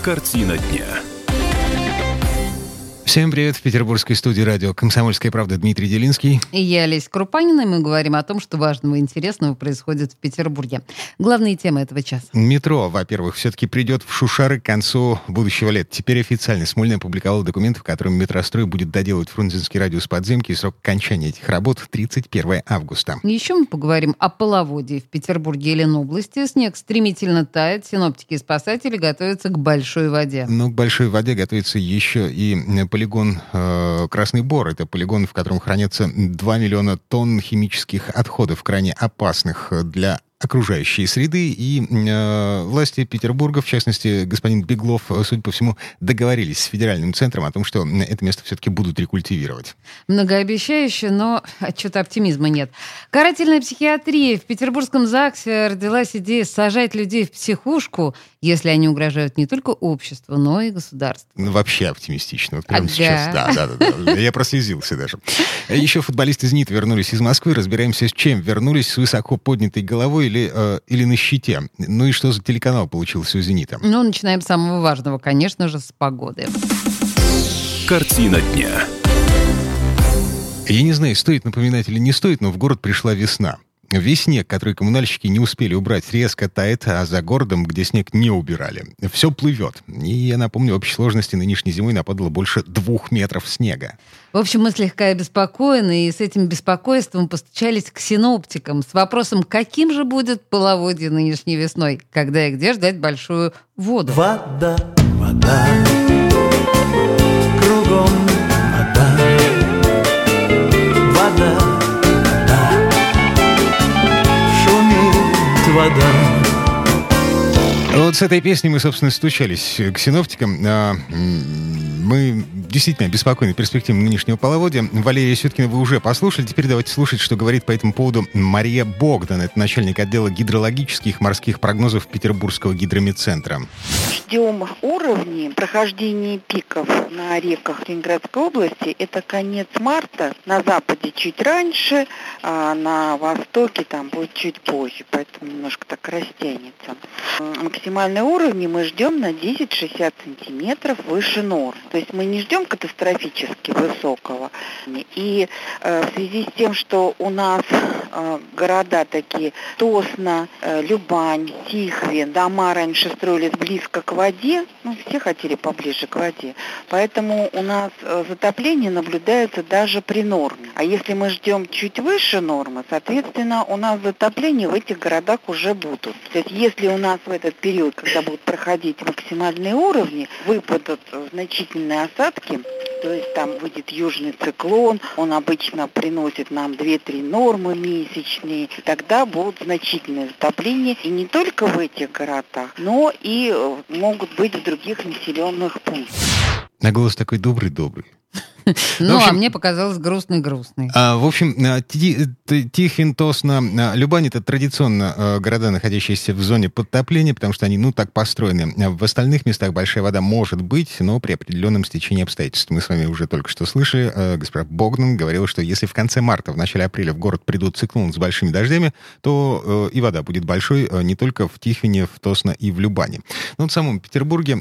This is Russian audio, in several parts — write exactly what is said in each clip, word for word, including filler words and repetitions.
Картина дня. Всем привет. В петербургской студии радио «Комсомольская правда» Дмитрий Делинский. И я, Олеся Крупанина, и мы говорим о том, что важного и интересного происходит в Петербурге. Главные темы этого часа. Метро, во-первых, все-таки придет в Шушары к концу будущего лета. Теперь официально Смольный опубликовал документы, в котором метрострой будет доделывать Фрунзенский радиус подземки, и срок окончания этих работ тридцать первое августа. Еще мы поговорим о половодье в Петербурге и Ленобласти. Снег стремительно тает, синоптики и спасатели готовятся к большой воде. Но к большой воде готовится еще и полигон э, Красный Бор. Это полигон, в котором хранятся два миллиона тонн химических отходов, крайне опасных для окружающей среды, и э, власти Петербурга, в частности, господин Беглов, судя по всему, договорились с федеральным центром о том, что это место все-таки будут рекультивировать. Многообещающе, но что-то оптимизма нет. Карательная психиатрия. В петербургском ЗАГСе родилась идея сажать людей в психушку, если они угрожают не только обществу, но и государству. Ну, вообще оптимистично. Вот прямо ага. сейчас. Да, да, да, да. Я прослезился даже. Еще футболисты «Зенит» вернулись из Москвы. Разбираемся, с чем вернулись: с высоко поднятой головой или, э, или на щите. Ну и что за телеканал получился у «Зенита»? Ну, начинаем с самого важного, конечно же, с погоды. Картина дня. Я не знаю, стоит напоминать или не стоит, но в город пришла весна. Весь снег, который коммунальщики не успели убрать, резко тает, а за городом, где снег не убирали, все плывет. И я напомню, в общей сложности нынешней зимой нападало больше двух метров снега. В общем, мы слегка обеспокоены, и с этим беспокойством постучались к синоптикам с вопросом, каким же будет половодье нынешней весной, когда и где ждать большую воду. Вода, вода, кругом вода, вода. Вода. Вот с этой песней мы, собственно, стучались к синоптикам. Мы действительно обеспокоены перспективами нынешнего половодья. Валерия Сюткина вы уже послушали. Теперь давайте слушать, что говорит по этому поводу Мария Богдан. Это начальник отдела гидрологических морских прогнозов Петербургского гидрометцентра. Ждем уровней прохождения пиков на реках Ленинградской области. Это конец марта. На западе чуть раньше, а на востоке там будет чуть позже. Поэтому немножко так растянется. Максимальные уровни мы ждем на десять-шестьдесят сантиметров выше нормы. То есть мы не ждем катастрофически высокого. И э, в связи с тем, что у нас э, города такие Тосно, э, Любань, Тихвин, дома раньше строились близко к воде, ну, все хотели поближе к воде, поэтому у нас э, затопление наблюдается даже при норме. А если мы ждем чуть выше нормы, соответственно, у нас затопления в этих городах уже будут. То есть если у нас в этот период, когда будут проходить максимальные уровни, выпадут значительные осадки, то есть там выйдет южный циклон, он обычно приносит нам две-три нормы месячные, тогда будут значительные затопления, и не только в этих городах, но и могут быть в других населенных пунктах. А голос такой добрый-добрый. Ну, а мне показалось грустный-грустный. А, в общем, Тихвин, Тосно, Любань — это традиционно города, находящиеся в зоне подтопления, потому что они, ну, так построены. В остальных местах большая вода может быть, но при определенном стечении обстоятельств. Мы с вами уже только что слышали, госпожа Богдан говорила, что если в конце марта, в начале апреля в город придут циклоны с большими дождями, то и вода будет большой не только в Тихвине, в Тосно и в Любани. Но в самом Петербурге,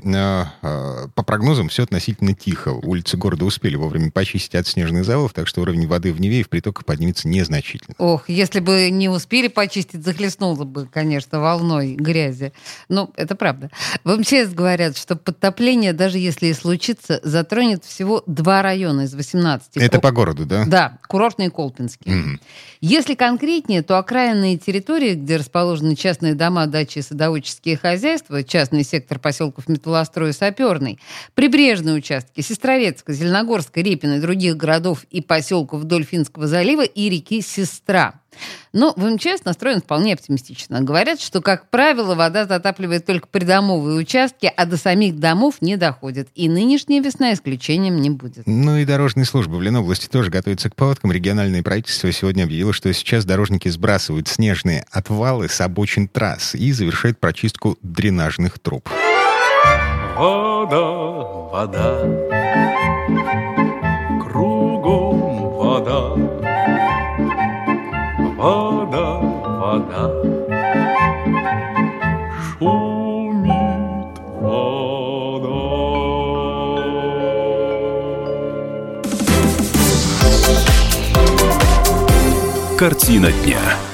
по прогнозам, все относительно тихо. Улицы города успели вовремя почистить от снежных завалов, так что уровень воды в Неве и в притоках поднимется незначительно. Ох, если бы не успели почистить, захлестнуло бы, конечно, волной грязи. Ну, это правда. В МЧС говорят, что подтопление, даже если и случится, затронет всего два района из восемнадцати. Это Ку... по городу, да? Да, Курортный и Колпинский. Mm-hmm. Если конкретнее, то окраинные территории, где расположены частные дома, дачи и садоводческие хозяйства, частный сектор поселков Металлострой и Саперный, прибрежные участки Сестрорецка, Зеленогорска, Репина и других городов и поселков вдоль Финского залива и реки Сестра. Но в МЧС настроен вполне оптимистично. Говорят, что, как правило, вода затапливает только придомовые участки, а до самих домов не доходит. И нынешняя весна исключением не будет. Ну и дорожные службы в Ленобласти тоже готовятся к паводкам. Региональное правительство сегодня объявило, что сейчас дорожники сбрасывают снежные отвалы с обочин трасс и завершают прочистку дренажных труб. Вода, вода, кругом вода. Вода, вода, шумит вода. Картина дня.